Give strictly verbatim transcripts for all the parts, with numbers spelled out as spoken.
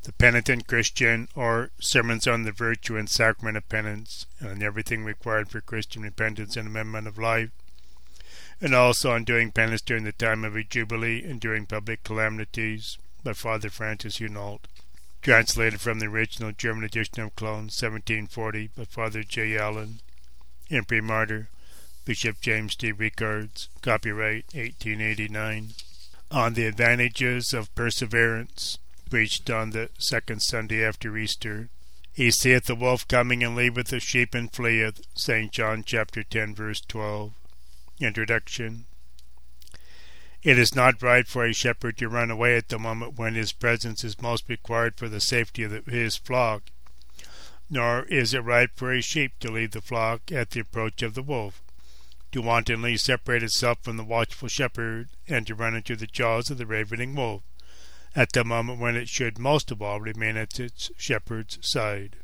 The Penitent Christian, or Sermons on the Virtue and Sacrament of Penance, and on everything required for Christian repentance and amendment of life, and also on doing penance during the time of a jubilee and during public calamities, by Father Francis Hunault. Translated from the original German edition of Cologne, seventeen forty, by Father J. Allen. Imprimatur, Bishop James D. Rickards. Copyright eighteen eighty-nine. On the Advantages of Perseverance, preached on the second Sunday after Easter. He seeth the wolf coming, and leaveth the sheep, and fleeth. Saint John chapter ten, verse twelve. Introduction. It is not right for a shepherd to run away at the moment when his presence is most required for the safety of the, his flock, nor is it right for a sheep to leave the flock at the approach of the wolf, to wantonly separate itself from the watchful shepherd, and to run into the jaws of the ravening wolf, at the moment when it should most of all remain at its shepherd's side.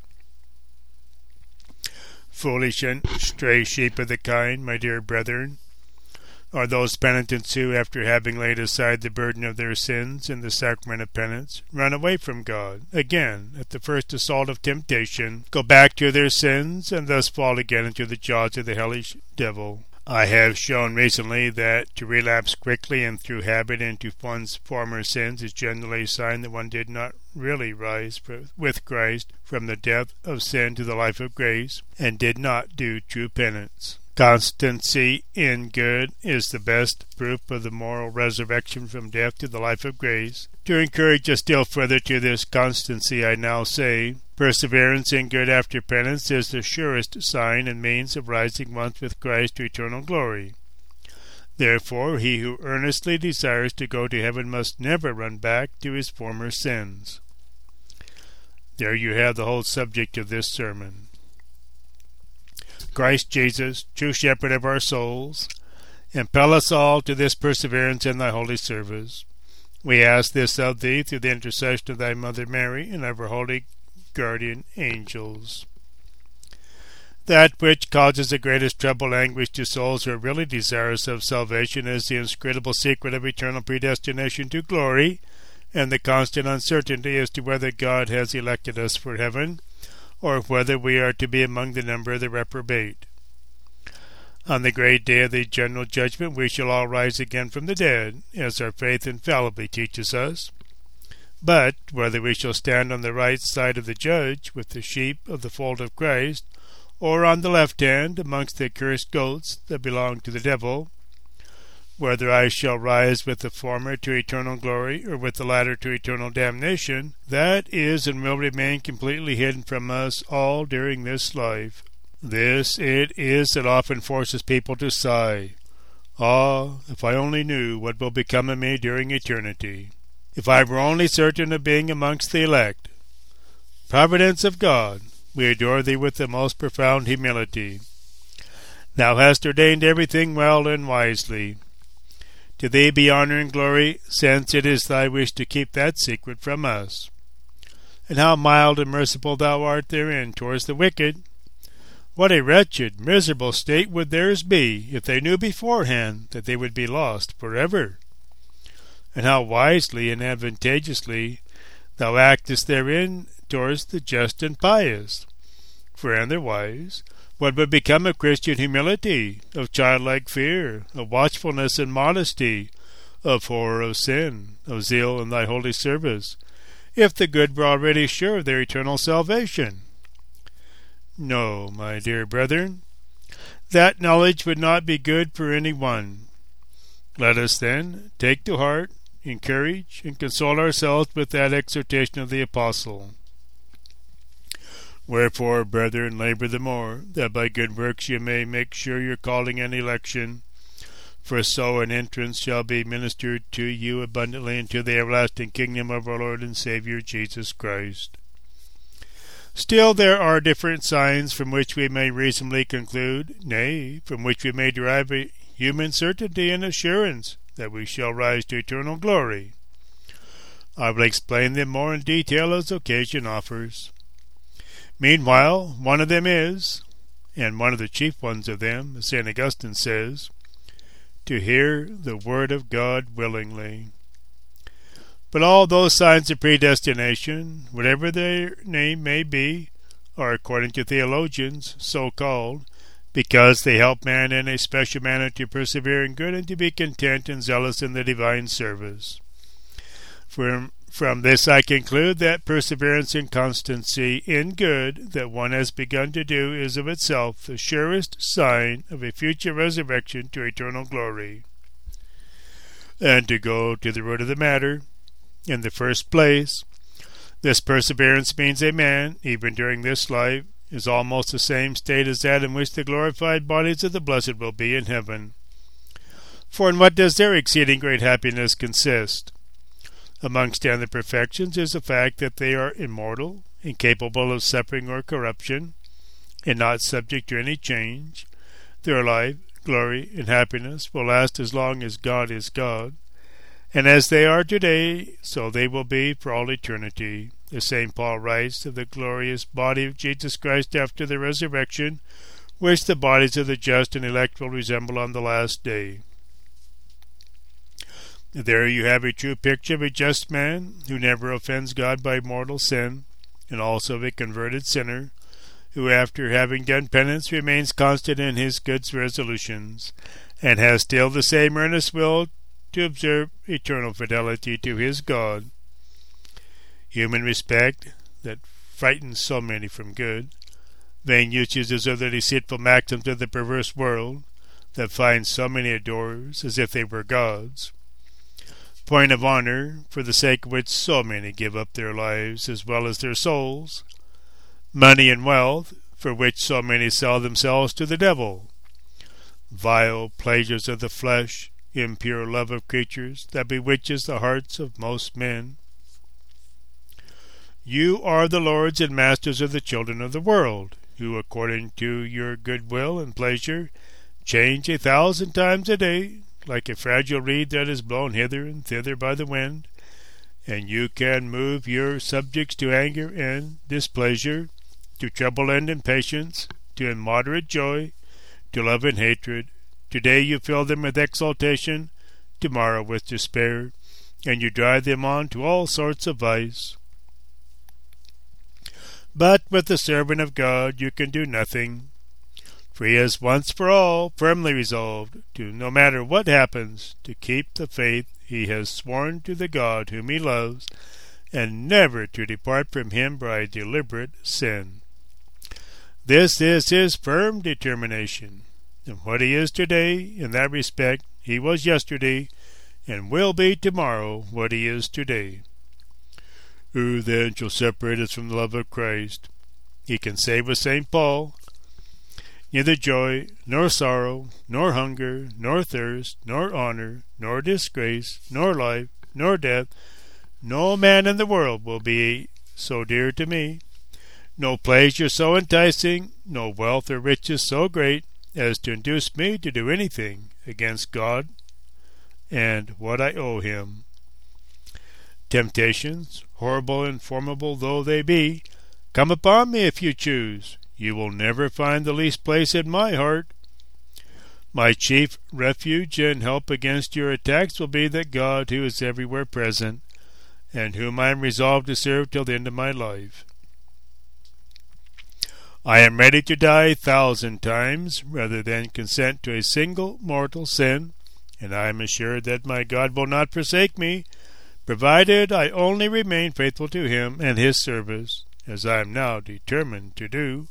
Foolish and stray sheep of the kind, my dear brethren, are those penitents who, after having laid aside the burden of their sins in the sacrament of penance, run away from God, again, at the first assault of temptation, go back to their sins, and thus fall again into the jaws of the hellish devil. I have shown recently that to relapse quickly and through habit into one's former sins is generally a sign that one did not really rise with Christ from the death of sin to the life of grace, and did not do true penance. Constancy in good is the best proof of the moral resurrection from death to the life of grace. To encourage us still further to this constancy, I now say, perseverance in good after penance is the surest sign and means of rising once with Christ to eternal glory. Therefore, he who earnestly desires to go to heaven must never run back to his former sins. There you have the whole subject of this sermon. Christ Jesus, true shepherd of our souls, impel us all to this perseverance in thy holy service. We ask this of thee through the intercession of thy Mother Mary and of her holy guardian angels. That which causes the greatest trouble and anguish to souls who are really desirous of salvation is the inscrutable secret of eternal predestination to glory, and the constant uncertainty as to whether God has elected us for heaven, or whether we are to be among the number of the reprobate. On the great day of the general judgment we shall all rise again from the dead, as our faith infallibly teaches us. But whether we shall stand on the right side of the judge, with the sheep of the fold of Christ, or on the left hand, amongst the accursed goats that belong to the devil, whether I shall rise with the former to eternal glory, or with the latter to eternal damnation, that is and will remain completely hidden from us all during this life. This it is that often forces people to sigh, "Ah, if I only knew what will become of me during eternity! If I were only certain of being amongst the elect!" Providence of God, we adore thee with the most profound humility. Thou hast ordained everything well and wisely. To thee be honor and glory, since it is thy wish to keep that secret from us. And how mild and merciful thou art therein towards the wicked! What a wretched, miserable state would theirs be if they knew beforehand that they would be lost forever! And how wisely and advantageously thou actest therein towards the just and pious! For otherwise, what would become of Christian humility, of childlike fear, of watchfulness and modesty, of horror of sin, of zeal in thy holy service, if the good were already sure of their eternal salvation? No, my dear brethren, that knowledge would not be good for any one. Let us, then, take to heart, encourage, and console ourselves with that exhortation of the Apostle. Wherefore, brethren, labor the more, that by good works ye may make sure your calling and election. For so an entrance shall be ministered to you abundantly into the everlasting kingdom of our Lord and Saviour Jesus Christ. Still there are different signs from which we may reasonably conclude, nay, from which we may derive a human certainty and assurance that we shall rise to eternal glory. I will explain them more in detail as occasion offers. Meanwhile, one of them is, and one of the chief ones of them, as Saint Augustine says, to hear the word of God willingly. But all those signs of predestination, whatever their name may be, are, according to theologians, so called, because they help man in a special manner to persevere in good and to be content and zealous in the divine service. From, from this I conclude that perseverance and constancy in good that one has begun to do is of itself the surest sign of a future resurrection to eternal glory. And to go to the root of the matter, in the first place, this perseverance means a man, even during this life, is almost the same state as that in which the glorified bodies of the blessed will be in heaven. For in what does their exceeding great happiness consist? Amongst the other perfections is the fact that they are immortal, incapable of suffering or corruption, and not subject to any change. Their life, glory, and happiness will last as long as God is God, and as they are today, so they will be for all eternity. As Saint Paul writes of the glorious body of Jesus Christ after the resurrection, which the bodies of the just and elect will resemble on the last day. There you have a true picture of a just man who never offends God by mortal sin, and also of a converted sinner who, after having done penance, remains constant in his good resolutions, and has still the same earnest will to observe eternal fidelity to his God. Human respect, that frightens so many from good, vain usages of the deceitful maxims of the perverse world, that finds so many adorers as if they were gods, point of honor, for the sake of which so many give up their lives as well as their souls, money and wealth, for which so many sell themselves to the devil, vile pleasures of the flesh, impure love of creatures, that bewitches the hearts of most men. You are the lords and masters of the children of the world, who, according to your good will and pleasure, change a thousand times a day, like a fragile reed that is blown hither and thither by the wind, and you can move your subjects to anger and displeasure, to trouble and impatience, to immoderate joy, to love and hatred. Today you fill them with exultation, tomorrow with despair, and you drive them on to all sorts of vice. But with the servant of God you can do nothing, for he has once for all firmly resolved to, no matter what happens, to keep the faith he has sworn to the God whom he loves, and never to depart from him by deliberate sin. This is his firm determination, and what he is today, in that respect, he was yesterday, and will be tomorrow what he is today. Who then shall separate us from the love of Christ? He can say with Saint Paul, neither joy, nor sorrow, nor hunger, nor thirst, nor honor, nor disgrace, nor life, nor death, no man in the world will be so dear to me, no pleasure so enticing, no wealth or riches so great, as to induce me to do anything against God and what I owe him. Temptations, horrible and formidable though they be, come upon me if you choose. You will never find the least place in my heart. My chief refuge and help against your attacks will be that God who is everywhere present, and whom I am resolved to serve till the end of my life. I am ready to die a thousand times rather than consent to a single mortal sin, and I am assured that my God will not forsake me, provided I only remain faithful to him and his service, as I am now determined to do.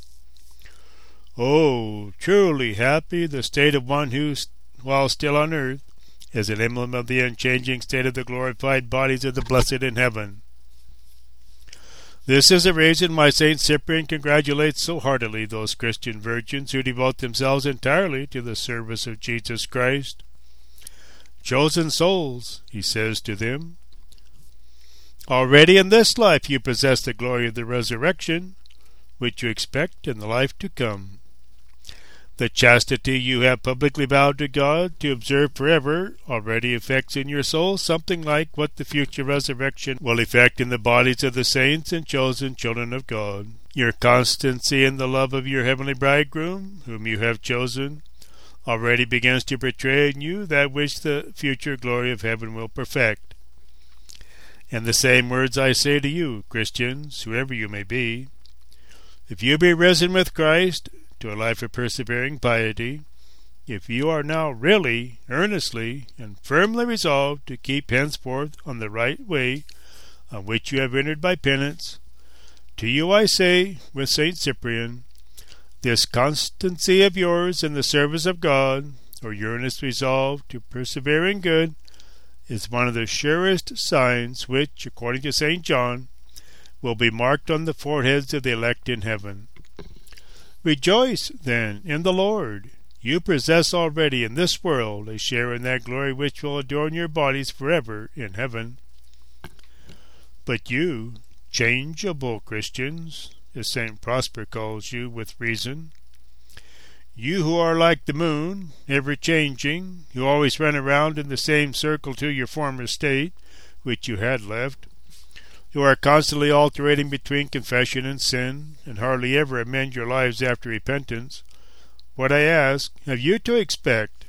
Oh, truly happy the state of one who, while still on earth, is an emblem of the unchanging state of the glorified bodies of the blessed in heaven. This is the reason why Saint Cyprian congratulates so heartily those Christian virgins who devote themselves entirely to the service of Jesus Christ. Chosen souls, he says to them, already in this life you possess the glory of the resurrection, which you expect in the life to come. The chastity you have publicly vowed to God to observe forever already effects in your soul something like what the future resurrection will effect in the bodies of the saints and chosen children of God. Your constancy in the love of your heavenly bridegroom, whom you have chosen, already begins to portray in you that which the future glory of heaven will perfect. And the same words I say to you, Christians, whoever you may be. If you be risen with Christ to a life of persevering piety, if you are now really, earnestly, and firmly resolved to keep henceforth on the right way on which you have entered by penance, to you I say, with Saint Cyprian, this constancy of yours in the service of God, or your earnest resolve to persevere in good, is one of the surest signs which, according to Saint John, will be marked on the foreheads of the elect in heaven. Rejoice, then, in the Lord. You possess already in this world a share in that glory which will adorn your bodies forever in heaven. But you, changeable Christians, as Saint Prosper calls you with reason, you who are like the moon, ever changing, who always run around in the same circle to your former state, which you had left, who are constantly alternating between confession and sin, and hardly ever amend your lives after repentance, what I ask have you to expect?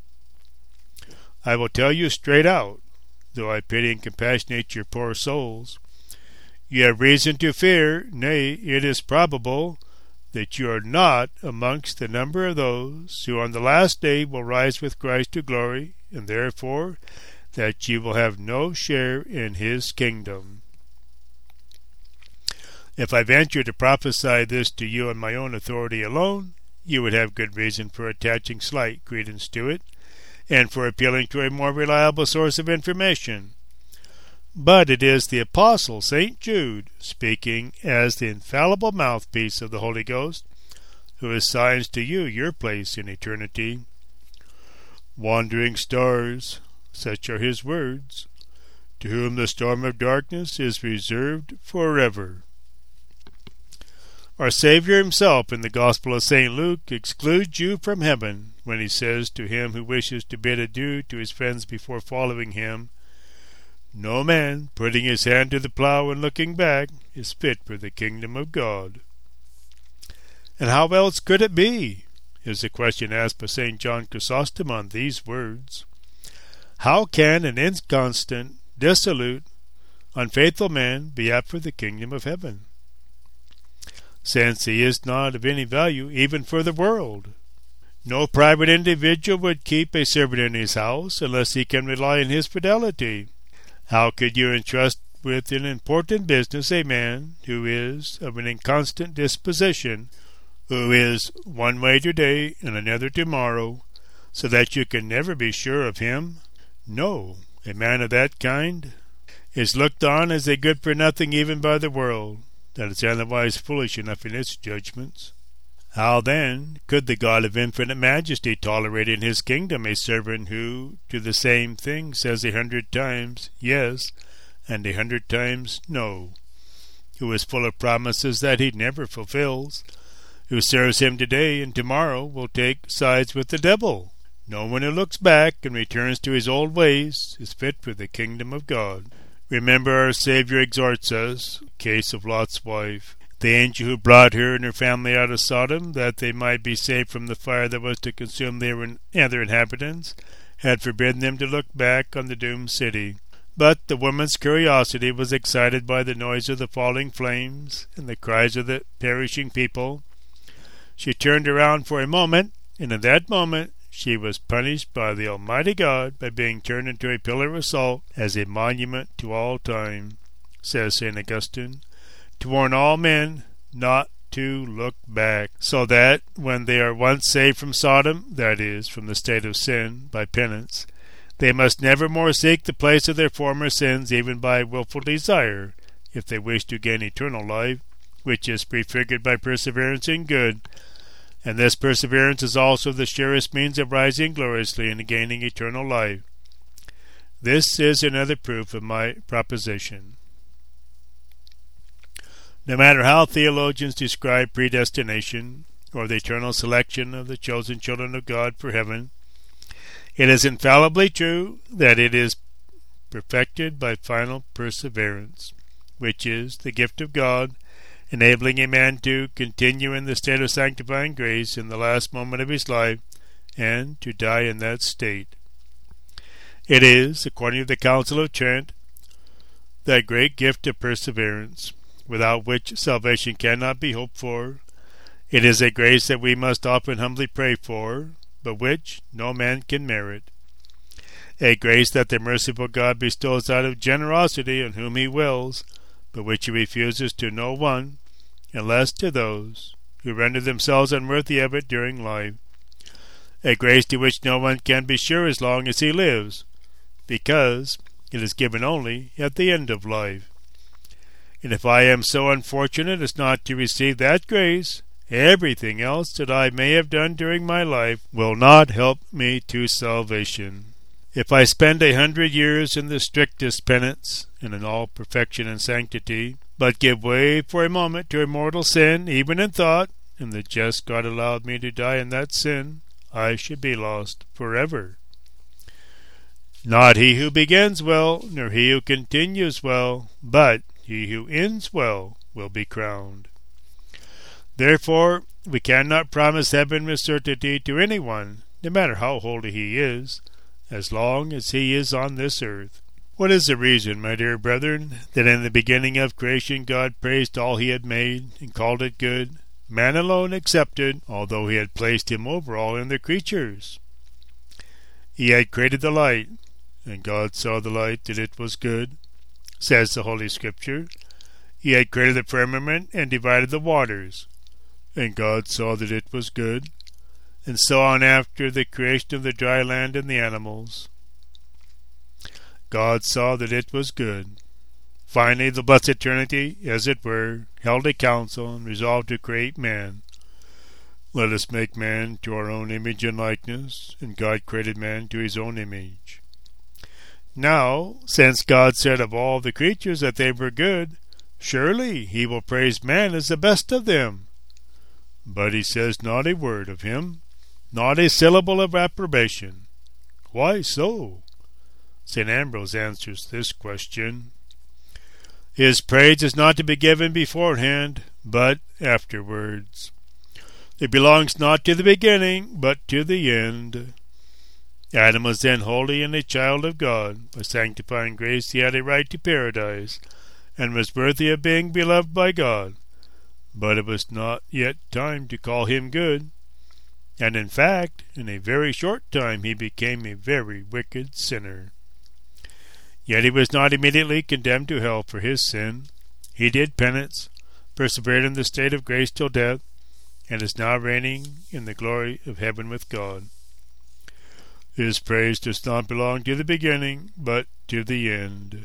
I will tell you straight out, though I pity and compassionate your poor souls. You have reason to fear, nay, it is probable, that you are not amongst the number of those who on the last day will rise with Christ to glory, and therefore that you will have no share in his kingdom. If I venture to prophesy this to you on my own authority alone, you would have good reason for attaching slight credence to it, and for appealing to a more reliable source of information. But it is the Apostle Saint Jude, speaking as the infallible mouthpiece of the Holy Ghost, who assigns to you your place in eternity. Wandering stars, such are his words, to whom the storm of darkness is reserved forever. Our Saviour himself in the Gospel of Saint Luke excludes you from heaven when he says to him who wishes to bid adieu to his friends before following him, "No man, putting his hand to the plough and looking back, is fit for the kingdom of God." And how else could it be? Is the question asked by Saint John Chrysostom on these words. How can an inconstant, dissolute, unfaithful man be apt for the kingdom of heaven, since he is not of any value even for the world? No private individual would keep a servant in his house unless he can rely on his fidelity. How could you entrust with an important business a man who is of an inconstant disposition, who is one way today and another tomorrow, so that you can never be sure of him? No, a man of that kind is looked on as a good-for-nothing even by the world, that is otherwise foolish enough in its judgments. How, then, could the God of infinite majesty tolerate in his kingdom a servant who to the same thing says a hundred times yes and a hundred times no, who is full of promises that he never fulfills, who serves him today and tomorrow will take sides with the devil? No one who looks back and returns to his old ways is fit for the kingdom of God. Remember, our Saviour exhorts us, case of Lot's wife, the angel who brought her and her family out of Sodom, that they might be saved from the fire that was to consume their other inhabitants, had forbidden them to look back on the doomed city. But the woman's curiosity was excited by the noise of the falling flames and the cries of the perishing people. She turned around for a moment, and in that moment she was punished by the Almighty God by being turned into a pillar of salt as a monument to all time, says Saint Augustine, to warn all men not to look back, so that when they are once saved from Sodom, that is, from the state of sin, by penance, they must never more seek the place of their former sins even by wilful desire, if they wish to gain eternal life, which is prefigured by perseverance in good, and this perseverance is also the surest means of rising gloriously and gaining eternal life. This is another proof of my proposition. No matter how theologians describe predestination, or the eternal selection of the chosen children of God for heaven, it is infallibly true that it is perfected by final perseverance, which is the gift of God, enabling a man to continue in the state of sanctifying grace in the last moment of his life, and to die in that state. It is, according to the Council of Trent, that great gift of perseverance, without which salvation cannot be hoped for. It is a grace that we must often humbly pray for, but which no man can merit. A grace that the merciful God bestows out of generosity on whom he wills, but which he refuses to no one, unless to those who render themselves unworthy of it during life. A grace to which no one can be sure as long as he lives, because it is given only at the end of life. And if I am so unfortunate as not to receive that grace, everything else that I may have done during my life will not help me to salvation. If I spend a hundred years in the strictest penance, and in all perfection and sanctity, but give way for a moment to a mortal sin, even in thought, and the just God allowed me to die in that sin, I should be lost forever. Not he who begins well, nor he who continues well, but he who ends well will be crowned. Therefore, we cannot promise heaven with certainty to anyone, no matter how holy he is, as long as he is on this earth. What is the reason, my dear brethren, that in the beginning of creation God praised all he had made, and called it good, man alone excepted, although he had placed him over all in the creatures? He had created the light, and God saw the light that it was good, says the Holy Scripture. He had created the firmament and divided the waters, and God saw that it was good, and so on after the creation of the dry land and the animals. God saw that it was good. Finally, the blessed Trinity, as it were, held a council and resolved to create man. Let us make man to our own image and likeness, and God created man to his own image. Now, since God said of all the creatures that they were good, surely he will praise man as the best of them. But he says not a word of him, not a syllable of approbation. Why so? Saint Ambrose answers this question. His praise is not to be given beforehand, but afterwards. It belongs not to the beginning, but to the end. Adam was then holy and a child of God. By sanctifying grace he had a right to paradise, and was worthy of being beloved by God. But it was not yet time to call him good. And in fact, in a very short time he became a very wicked sinner. Yet he was not immediately condemned to hell for his sin. He did penance, persevered in the state of grace till death, and is now reigning in the glory of heaven with God. His praise does not belong to the beginning, but to the end.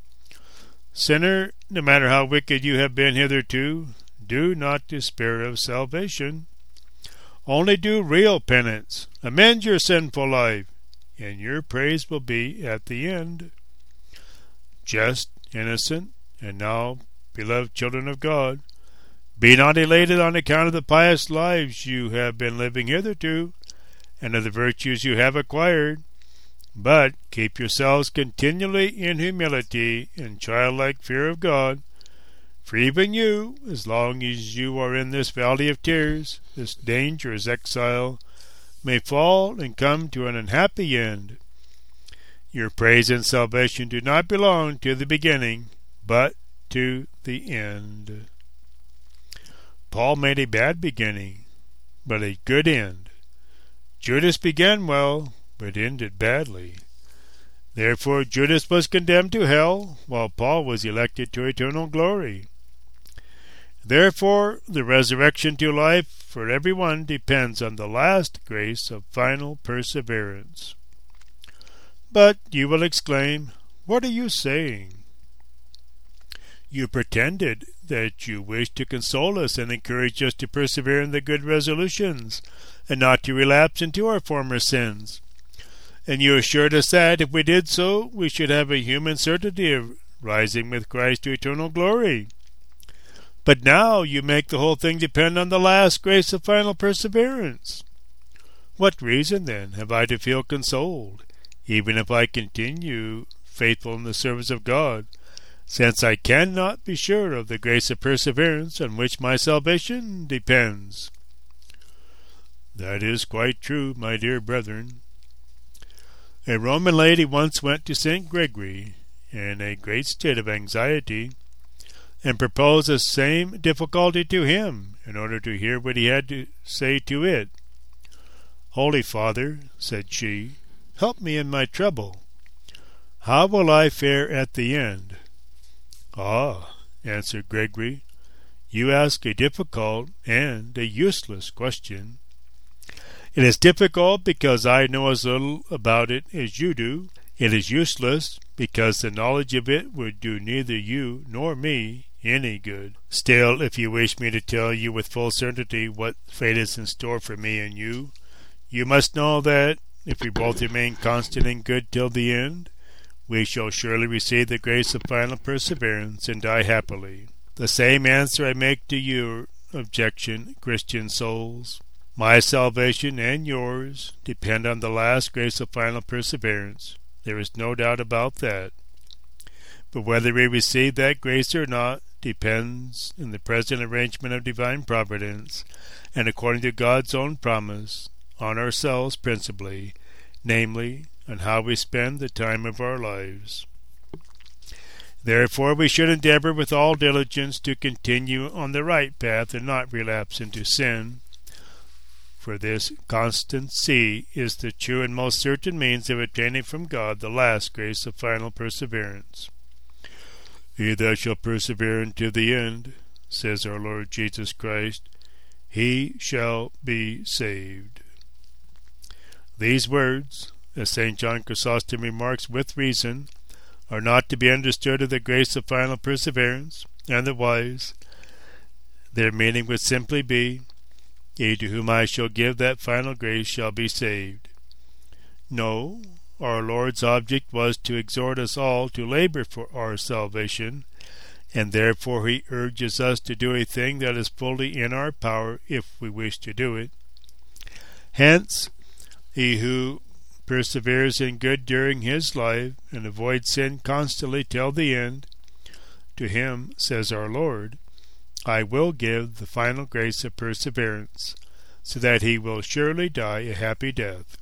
Sinner, no matter how wicked you have been hitherto, do not despair of salvation. Only do real penance, amend your sinful life, and your praise will be at the end. Just, innocent, and now beloved children of God, be not elated on account of the pious lives you have been living hitherto, and of the virtues you have acquired, but keep yourselves continually in humility and childlike fear of God, for even you, as long as you are in this valley of tears, this dangerous exile, may fall and come to an unhappy end. Your praise and salvation do not belong to the beginning, but to the end. Paul made a bad beginning, but a good end. Judas began well, but ended badly. Therefore Judas was condemned to hell, while Paul was elected to eternal glory. Therefore the resurrection to life for everyone depends on the last grace of final perseverance. But you will exclaim, what are you saying? You pretended that you wished to console us and encourage us to persevere in the good resolutions, and not to relapse into our former sins. And you assured us that, if we did so, we should have a human certainty of rising with Christ to eternal glory. But now you make the whole thing depend on the last grace of final perseverance. What reason, then, have I to feel consoled, even if I continue faithful in the service of God, since I cannot be sure of the grace of perseverance on which my salvation depends? That is quite true, my dear brethren. A Roman lady once went to Saint Gregory in a great state of anxiety, and proposed the same difficulty to him, in order to hear what he had to say to it. "Holy Father," said she, "help me in my trouble. How will I fare at the end?" "Ah," answered Gregory, "you ask a difficult and a useless question. It is difficult because I know as little about it as you do. It is useless because the knowledge of it would do neither you nor me any good. Still, if you wish me to tell you with full certainty what fate is in store for me and you, you must know that, if we both remain constant and good till the end, we shall surely receive the grace of final perseverance and die happily. The same answer I make to your objection, Christian souls. My salvation and yours depend on the last grace of final perseverance. There is no doubt about that. But whether we receive that grace or not depends in the present arrangement of divine providence, and according to God's own promise, on ourselves principally, namely, on how we spend the time of our lives. Therefore we should endeavor with all diligence to continue on the right path and not relapse into sin, for this constancy is the true and most certain means of obtaining from God the last grace of final perseverance. "He that shall persevere unto the end," says our Lord Jesus Christ, "he shall be saved." These words, as Saint John Chrysostom remarks with reason, are not to be understood of the grace of final perseverance and the wise. Their meaning would simply be, "He to whom I shall give that final grace shall be saved." No, our Lord's object was to exhort us all to labor for our salvation, and therefore he urges us to do a thing that is fully in our power if we wish to do it. Hence, he who perseveres in good during his life and avoids sin constantly till the end, to him, says our Lord, I will give the final grace of perseverance, so that he will surely die a happy death.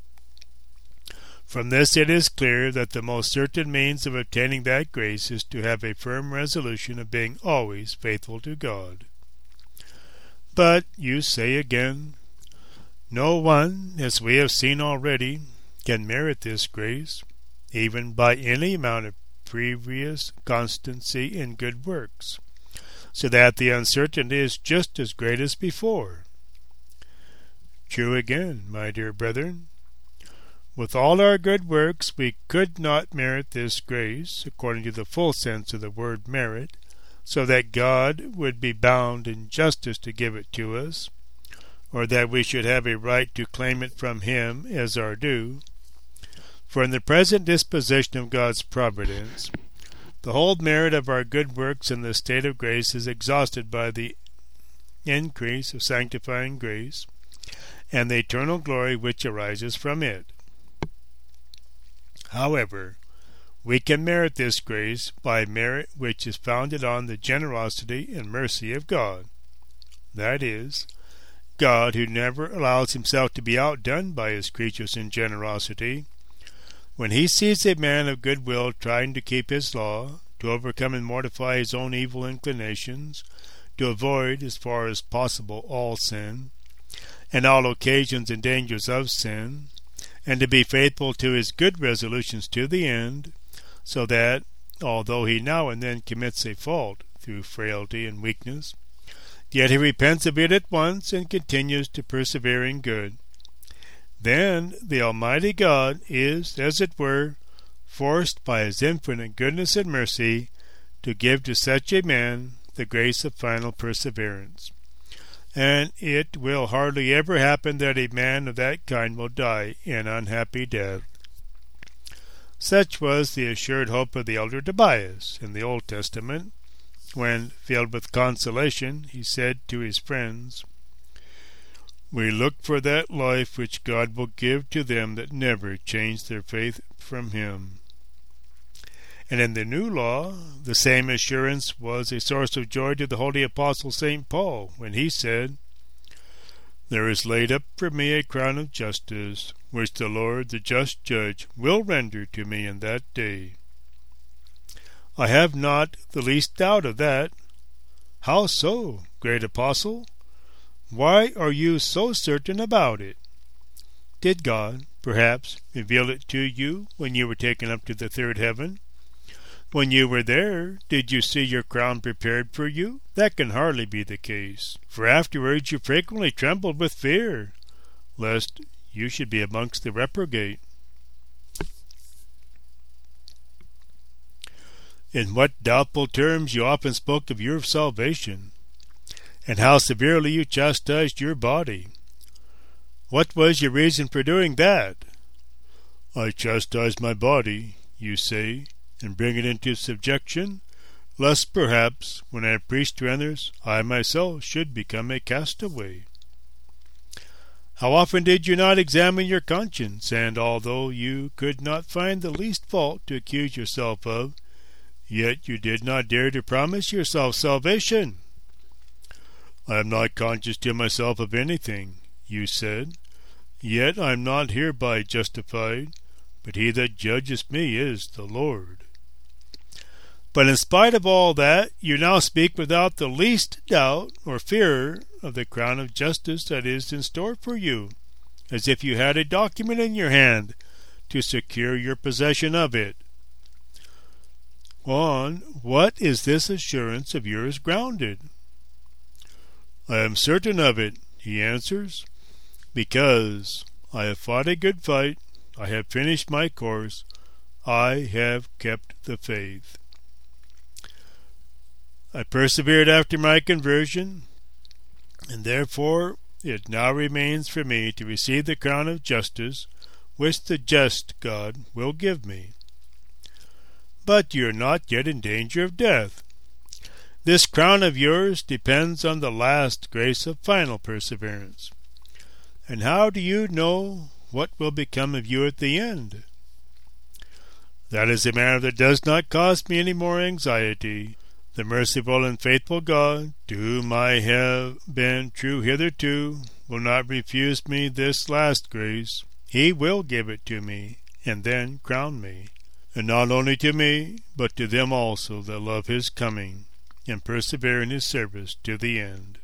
From this it is clear that the most certain means of obtaining that grace is to have a firm resolution of being always faithful to God. But, you say again, no one, as we have seen already, can merit this grace, even by any amount of previous constancy in good works, so that the uncertainty is just as great as before. True again, my dear brethren. With all our good works we could not merit this grace, according to the full sense of the word merit, so that God would be bound in justice to give it to us, or that we should have a right to claim it from him as our due. For in the present disposition of God's providence, the whole merit of our good works in the state of grace is exhausted by the increase of sanctifying grace, and the eternal glory which arises from it. However, we can merit this grace by merit which is founded on the generosity and mercy of God. That is, God, who never allows himself to be outdone by his creatures in generosity, when he sees a man of good will trying to keep his law, to overcome and mortify his own evil inclinations, to avoid, as far as possible, all sin, and all occasions and dangers of sin, and to be faithful to his good resolutions to the end, so that, although he now and then commits a fault through frailty and weakness, yet he repents of it at once and continues to persevere in good. Then the Almighty God is, as it were, forced by his infinite goodness and mercy to give to such a man the grace of final perseverance. And it will hardly ever happen that a man of that kind will die an unhappy death. Such was the assured hope of the elder Tobias in the Old Testament, when, filled with consolation, he said to his friends, "We look for that life which God will give to them that never change their faith from him." And in the New Law, the same assurance was a source of joy to the holy apostle Saint Paul, when he said, "There is laid up for me a crown of justice, which the Lord, the just judge, will render to me in that day." I have not the least doubt of that. How so, great apostle? Why are you so certain about it? Did God, perhaps, reveal it to you when you were taken up to the third heaven? When you were there, did you see your crown prepared for you? That can hardly be the case, for afterwards you frequently trembled with fear, lest you should be amongst the reprobate. In what doubtful terms you often spoke of your salvation, and how severely you chastised your body. What was your reason for doing that? I chastise my body, you say, and bring it into subjection, lest perhaps, when I preach to others, I myself should become a castaway. How often did you not examine your conscience, and although you could not find the least fault to accuse yourself of, yet you did not dare to promise yourself salvation? I am not conscious to myself of anything, you said, yet I am not hereby justified, but he that judgeth me is the Lord. But in spite of all that, you now speak without the least doubt or fear of the crown of justice that is in store for you, as if you had a document in your hand to secure your possession of it. On what is this assurance of yours grounded? I am certain of it, he answers, because I have fought a good fight, I have finished my course, I have kept the faith. I persevered after my conversion, and therefore it now remains for me to receive the crown of justice which the just God will give me. But you are not yet in danger of death. This crown of yours depends on the last grace of final perseverance. And how do you know what will become of you at the end? That is a matter that does not cause me any more anxiety. The merciful and faithful God, to whom I have been true hitherto, will not refuse me this last grace. He will give it to me, and then crown me. And not only to me, but to them also that love his coming, and persevere in his service to the end.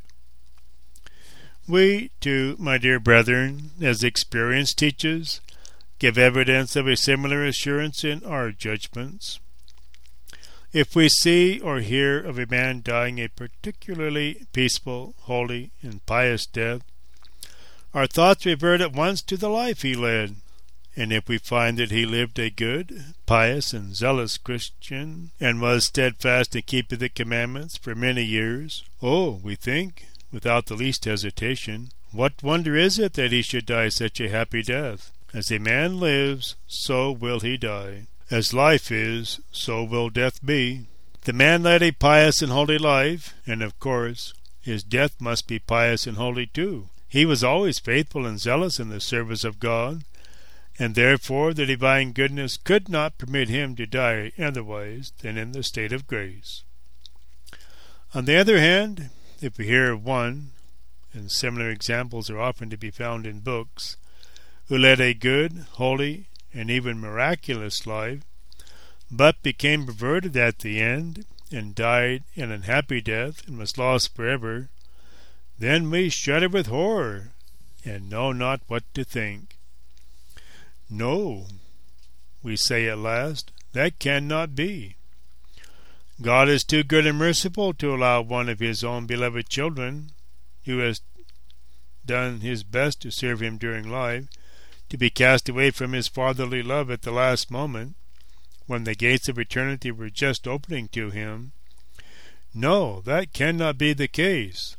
We, too, my dear brethren, as experience teaches, give evidence of a similar assurance in our judgments. If we see or hear of a man dying a particularly peaceful, holy, and pious death, our thoughts revert at once to the life he led, and if we find that he lived a good, pious, and zealous Christian, and was steadfast in keeping the commandments for many years, oh, we think, without the least hesitation, what wonder is it that he should die such a happy death? As a man lives, so will he die. As life is, so will death be. The man led a pious and holy life, and of course his death must be pious and holy too. He was always faithful and zealous in the service of God, and therefore the divine goodness could not permit him to die otherwise than in the state of grace. On the other hand, if we hear of one, and similar examples are often to be found in books, who led a good, holy, and even miraculous life, but became perverted at the end, and died an unhappy death, and was lost forever, then we shudder with horror, and know not what to think. No, we say at last, that cannot be. God is too good and merciful to allow one of his own beloved children, who has done his best to serve him during life, to be cast away from his fatherly love at the last moment, when the gates of eternity were just opening to him. No, that cannot be the case.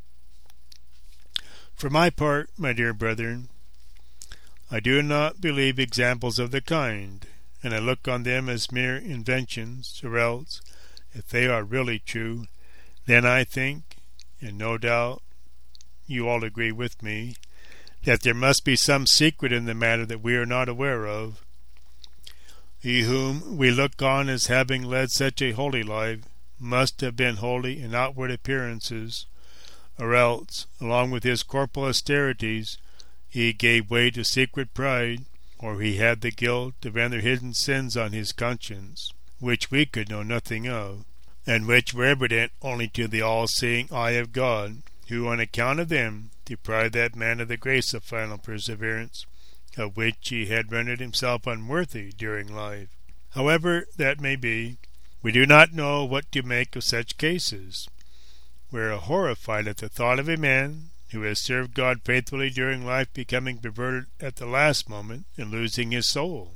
For my part, my dear brethren, I do not believe examples of the kind, and I look on them as mere inventions, or else, if they are really true, then I think, and no doubt you all agree with me, that there must be some secret in the matter that we are not aware of. He whom we look on as having led such a holy life must have been holy in outward appearances, or else, along with his corporal austerities, he gave way to secret pride, or he had the guilt of other hidden sins on his conscience. which we could know nothing of, and which were evident only to the all-seeing eye of God, who on account of them deprived that man of the grace of final perseverance, of which he had rendered himself unworthy during life. However that may be, we do not know what to make of such cases. We are horrified at the thought of a man who has served God faithfully during life becoming perverted at the last moment and losing his soul.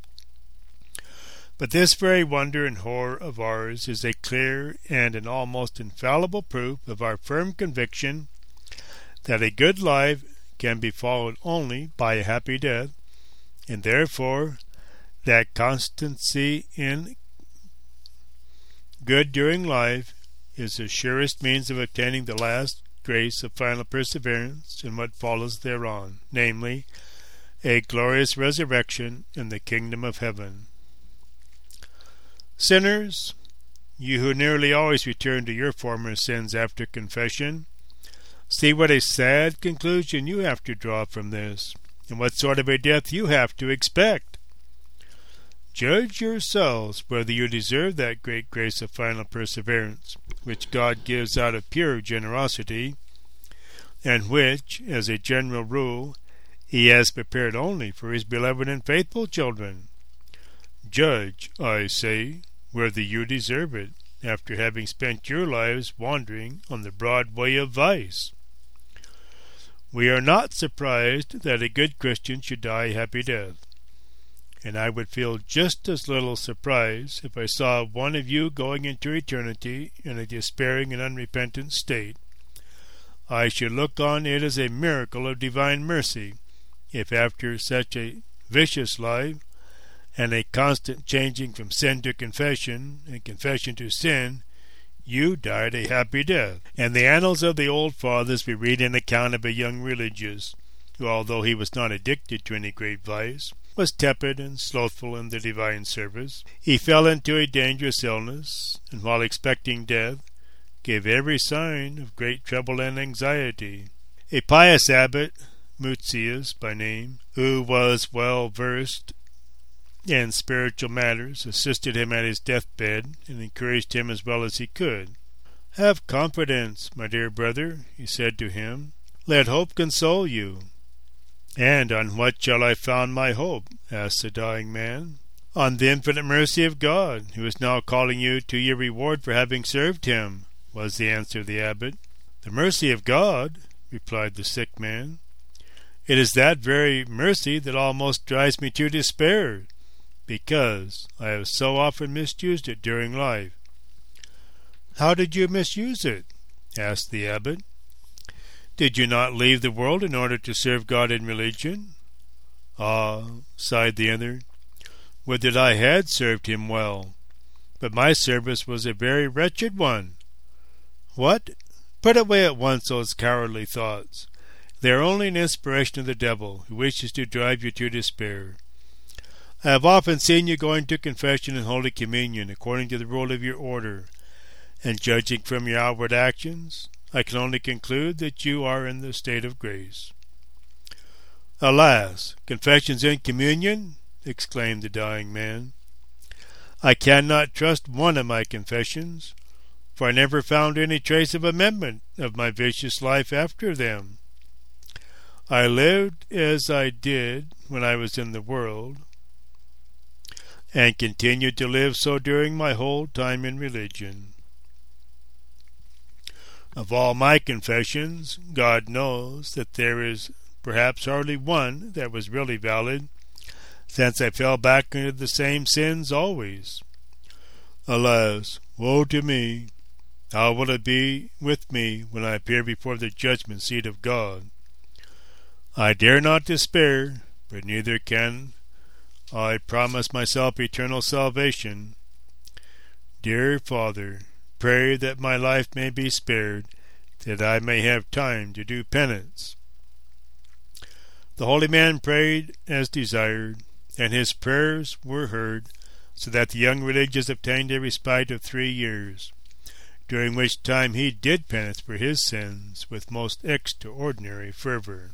But this very wonder and horror of ours is a clear and an almost infallible proof of our firm conviction that a good life can be followed only by a happy death, and therefore that constancy in good during life is the surest means of obtaining the last grace of final perseverance in what follows thereon, namely, a glorious resurrection in the kingdom of heaven. Sinners, you who nearly always return to your former sins after confession, see what a sad conclusion you have to draw from this, and what sort of a death you have to expect. Judge yourselves whether you deserve that great grace of final perseverance, which God gives out of pure generosity, and which, as a general rule, He has prepared only for His beloved and faithful children. Judge, I say, whether you deserve it, after having spent your lives wandering on the broad way of vice. We are not surprised that a good Christian should die a happy death, and I would feel just as little surprise if I saw one of you going into eternity in a despairing and unrepentant state. I should look on it as a miracle of divine mercy, if after such a vicious life, and a constant changing from sin to confession, and confession to sin, you died a happy death. In the annals of the old fathers we read an account of a young religious, who, although he was not addicted to any great vice, was tepid and slothful in the divine service. He fell into a dangerous illness, and while expecting death, gave every sign of great trouble and anxiety. A pious abbot, Mutius by name, who was well versed in spiritual matters, assisted him at his deathbed, and encouraged him as well as he could. "Have confidence, my dear brother," he said to him. "Let hope console you." "And on what shall I found my hope?" asked the dying man. "On the infinite mercy of God, who is now calling you to your reward for having served Him," was the answer of the abbot. "The mercy of God?" replied the sick man. "It is that very mercy that almost drives me to despair, because I have so often misused it during life." "How did you misuse it?" asked the abbot. "Did you not leave the world in order to serve God in religion?" "Ah," sighed the other, "would that I had served Him well, but my service was a very wretched one." "What? Put away at once those cowardly thoughts. They are only an inspiration of the devil, who wishes to drive you to despair. I have often seen you going to confession and Holy Communion according to the rule of your order, and judging from your outward actions, I can only conclude that you are in the state of grace." "Alas! Confessions and communion!" exclaimed the dying man. "I cannot trust one of my confessions, for I never found any trace of amendment of my vicious life after them. I lived as I did when I was in the world, and continued to live so during my whole time in religion. Of all my confessions, God knows that there is perhaps hardly one that was really valid, since I fell back into the same sins always. Alas, woe to me! How will it be with me when I appear before the judgment seat of God? I dare not despair, but neither can I promise myself eternal salvation. Dear Father, pray that my life may be spared, that I may have time to do penance." The holy man prayed as desired, and his prayers were heard, so that the young religious obtained a respite of three years, during which time he did penance for his sins with most extraordinary fervour.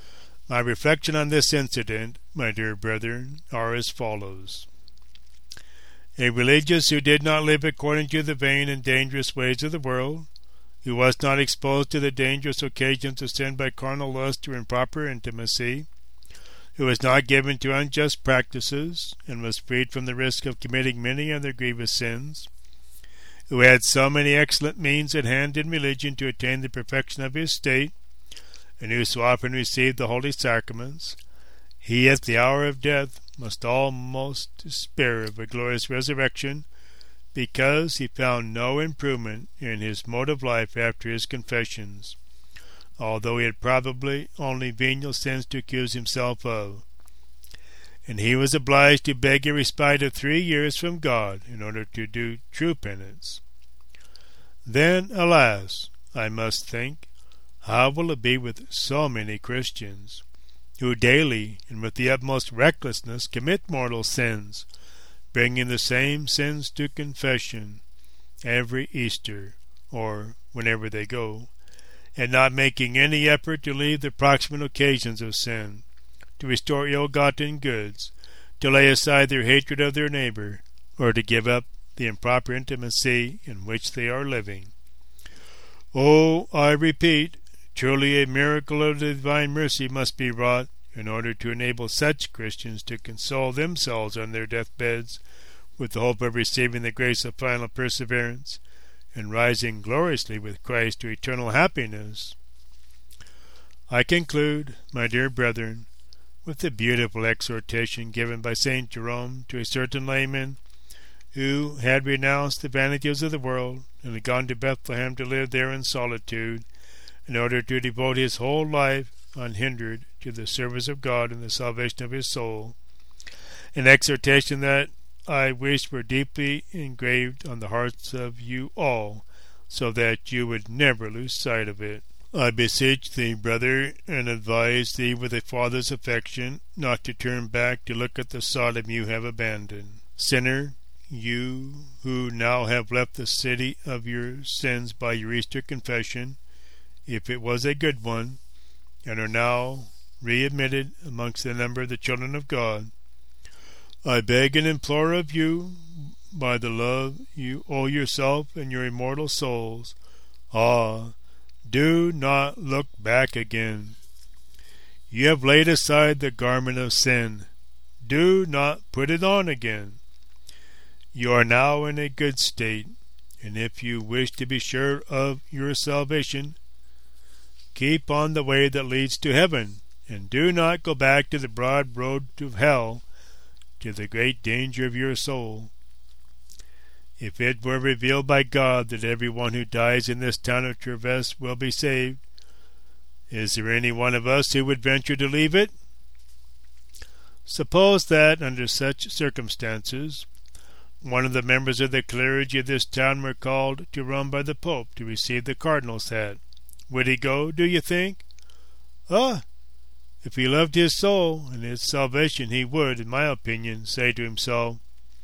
My reflection on this incident, my dear brethren, are as follows. A religious who did not live according to the vain and dangerous ways of the world, who was not exposed to the dangerous occasions of sin by carnal lust or improper intimacy, who was not given to unjust practices, and was freed from the risk of committing many other grievous sins, who had so many excellent means at hand in religion to attain the perfection of his state, and who so often received the holy sacraments, he at the hour of death must almost despair of a glorious resurrection, because he found no improvement in his mode of life after his confessions, although he had probably only venial sins to accuse himself of, and he was obliged to beg a respite of three years from God in order to do true penance. Then, alas, I must think, how will it be with so many Christians, who daily and with the utmost recklessness commit mortal sins, bringing the same sins to confession every Easter, or whenever they go, and not making any effort to leave the proximate occasions of sin, to restore ill-gotten goods, to lay aside their hatred of their neighbor, or to give up the improper intimacy in which they are living. Oh, I repeat, truly a miracle of the divine mercy must be wrought in order to enable such Christians to console themselves on their deathbeds with the hope of receiving the grace of final perseverance and rising gloriously with Christ to eternal happiness. I conclude, my dear brethren, with the beautiful exhortation given by Saint Jerome to a certain layman who had renounced the vanities of the world and had gone to Bethlehem to live there in solitude, in order to devote his whole life unhindered to the service of God and the salvation of his soul, an exhortation that I wish were deeply engraved on the hearts of you all, so that you would never lose sight of it. I beseech thee, brother, and advise thee with a father's affection, not to turn back to look at the Sodom you have abandoned. Sinner, you who now have left the city of your sins by your Easter confession, if it was a good one, and are now readmitted amongst the number of the children of God, I beg and implore of you, by the love you owe yourself and your immortal souls, ah, do not look back again. You have laid aside the garment of sin. Do not put it on again. You are now in a good state, and if you wish to be sure of your salvation, keep on the way that leads to heaven, and do not go back to the broad road to hell, to the great danger of your soul. If it were revealed by God that every one who dies in this town of Treves will be saved, is there any one of us who would venture to leave it? Suppose that, under such circumstances, one of the members of the clergy of this town were called to Rome by the Pope to receive the cardinal's hat. Would he go, do you think? Ah, if he loved his soul and his salvation, he would, in my opinion, say to himself,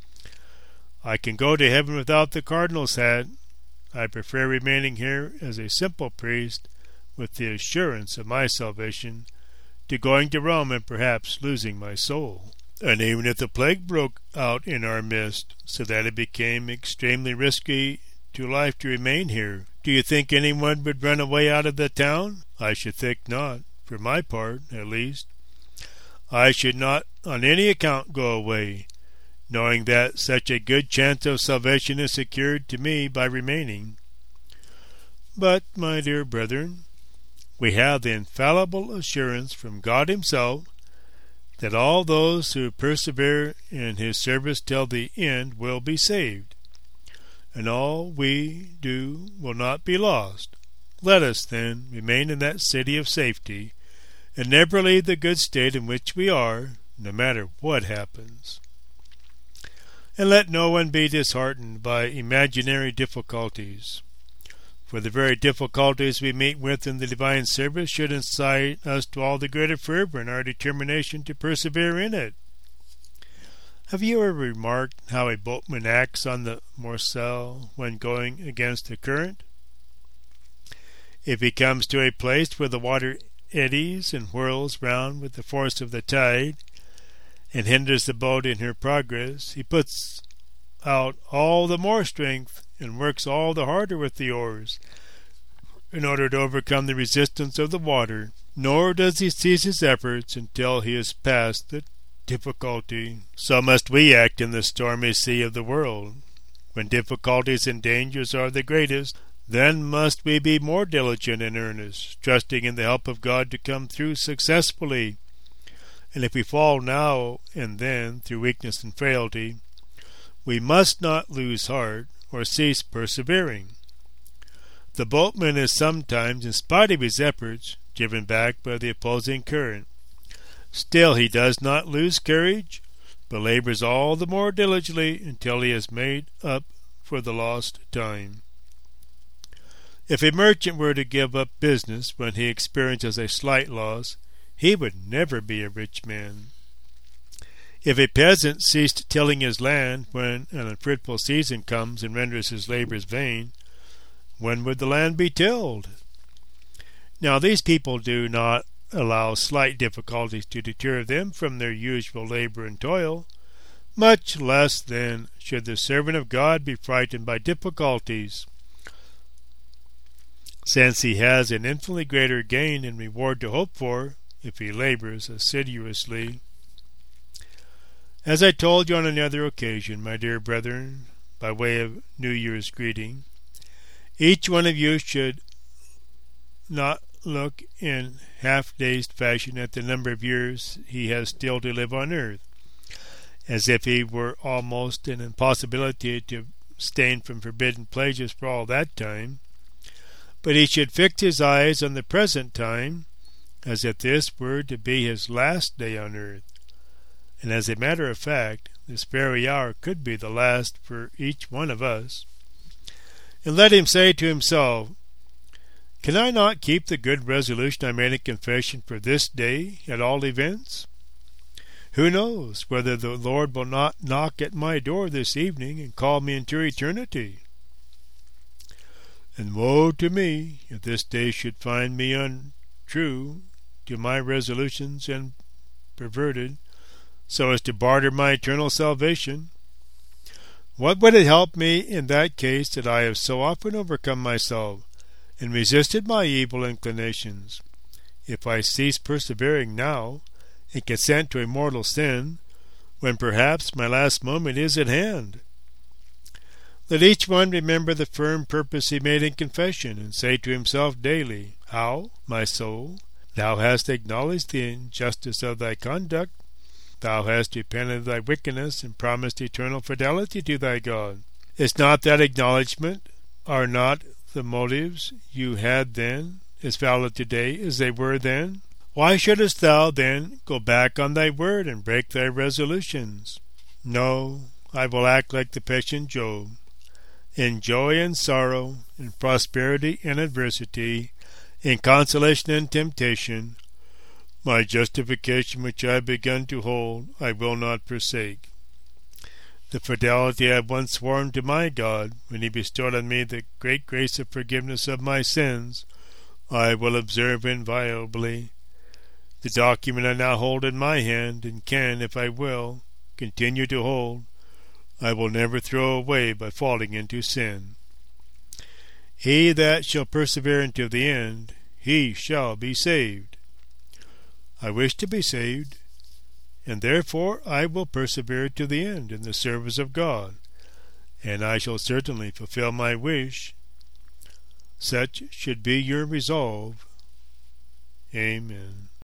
I can go to heaven without the cardinal's hat. I prefer remaining here as a simple priest with the assurance of my salvation to going to Rome and perhaps losing my soul. And even if the plague broke out in our midst, so that it became extremely risky to life to remain here, do you think anyone would run away out of the town? I should think not, for my part, at least. I should not on any account go away, knowing that such a good chance of salvation is secured to me by remaining. But, my dear brethren, we have the infallible assurance from God himself that all those who persevere in his service till the end will be saved, and all we do will not be lost. Let us, then, remain in that city of safety, and never leave the good state in which we are, no matter what happens. And let no one be disheartened by imaginary difficulties, for the very difficulties we meet with in the divine service should incite us to all the greater fervor in our determination to persevere in it. Have you ever remarked how a boatman acts on the Morcelle when going against the current? If he comes to a place where the water eddies and whirls round with the force of the tide, and hinders the boat in her progress, he puts out all the more strength and works all the harder with the oars in order to overcome the resistance of the water, nor does he cease his efforts until he has passed the difficulty. So must we act in the stormy sea of the world. When difficulties and dangers are the greatest, then must we be more diligent and earnest, trusting in the help of God to come through successfully. And if we fall now and then through weakness and frailty, we must not lose heart or cease persevering. The boatman is sometimes, in spite of his efforts, driven back by the opposing current. Still he does not lose courage, but labors all the more diligently until he has made up for the lost time. If a merchant were to give up business when he experiences a slight loss, he would never be a rich man. If a peasant ceased tilling his land when an unfruitful season comes and renders his labors vain, when would the land be tilled? Now these people do not allow slight difficulties to deter them from their usual labor and toil. Much less, then, should the servant of God be frightened by difficulties, since he has an infinitely greater gain and reward to hope for if he labors assiduously. As I told you on another occasion, my dear brethren, by way of New Year's greeting, each one of you should not look in half-dazed fashion at the number of years he has still to live on earth, as if he were almost an impossibility to abstain from forbidden pleasures for all that time, but he should fix his eyes on the present time, as if this were to be his last day on earth. And as a matter of fact, this very hour could be the last for each one of us. And let him say to himself, "Can I not keep the good resolution I made in confession for this day, at all events? Who knows whether the Lord will not knock at my door this evening and call me into eternity? And woe to me if this day should find me untrue to my resolutions and perverted, so as to barter my eternal salvation. What would it help me in that case that I have so often overcome myself and resisted my evil inclinations, if I cease persevering now and consent to a mortal sin, when perhaps my last moment is at hand? Let each one remember the firm purpose he made in confession, and say to himself daily, How, my soul, thou hast acknowledged the injustice of thy conduct, thou hast repented of thy wickedness, and promised eternal fidelity to thy God. Is not that acknowledgment, are not the motives you had then as valid today as they were then? Why shouldest thou then go back on thy word and break thy resolutions? No, I will act like the patient Job. In joy and sorrow, in prosperity and adversity, in consolation and temptation, my justification which I have begun to hold, I will not forsake. The fidelity I have once sworn to my God, when he bestowed on me the great grace of forgiveness of my sins, I will observe inviolably. The document I now hold in my hand, and can, if I will, continue to hold, I will never throw away by falling into sin. He that shall persevere unto the end, he shall be saved. I wish to be saved, and therefore I will persevere to the end in the service of God, and I shall certainly fulfill my wish. Such should be your resolve. Amen.